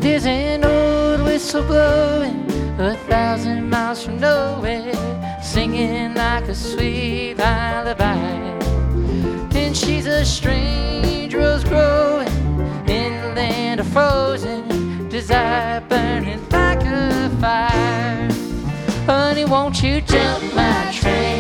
There's an old whistle blowing 1,000 miles from nowhere, singing like a sweet lullaby. And she's a strange rose growing in the land of frozen desire, burning like a fire. Honey, won't you jump my train?